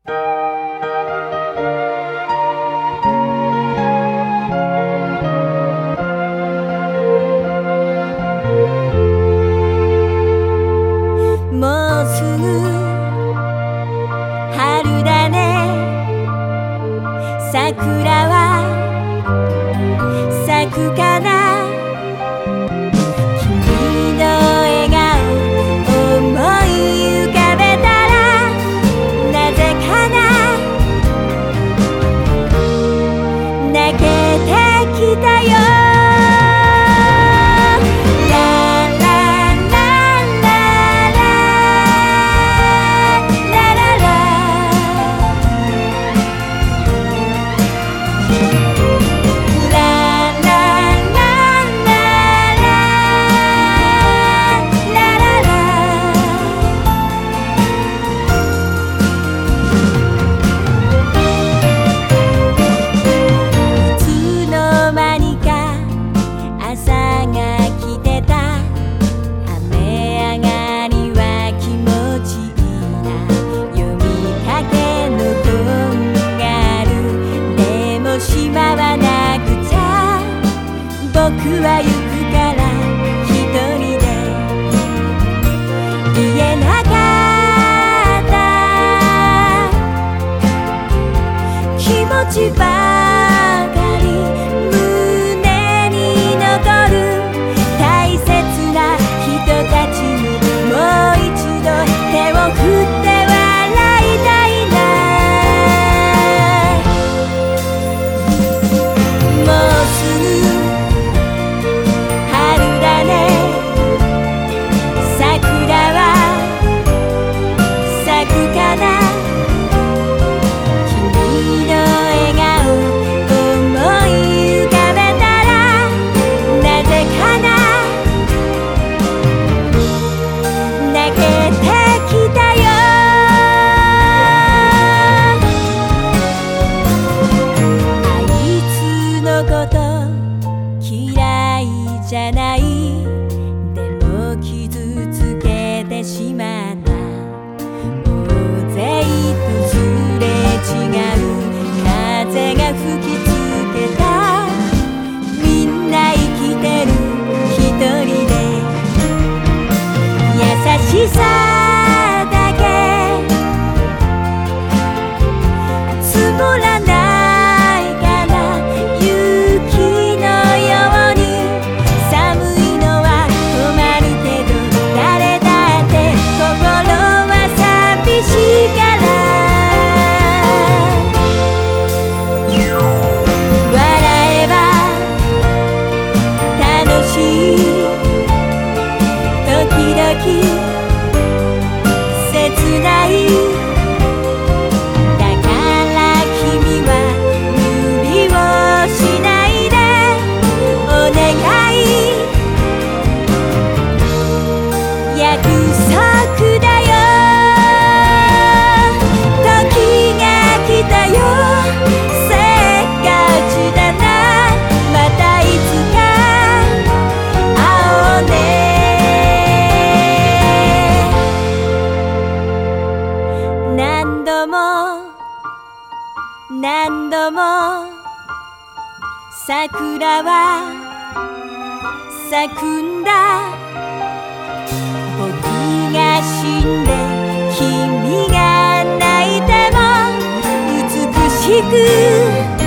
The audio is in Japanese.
もうすぐ春だね。桜は咲くかな。君の笑顔思い浮かべたらなぜかな、泣けてきたよ。僕は行くから一人で言えなかった気持ちばかり胸に残る。大切な人たちにもう一度手を振って笑いたいな。もうすぐじゃない、でも傷つけてしまった。大勢とすれ違う風が吹きつけた。みんな生きてる一人で優しさだけ積もらないかな。雪のように時々切ない。だから君は無理をしないでお願い。約束だよ。時が来たよ。せっかちだな。またいつか会おうね。何度も桜は咲くんだ。僕が死んで君が泣いても美しく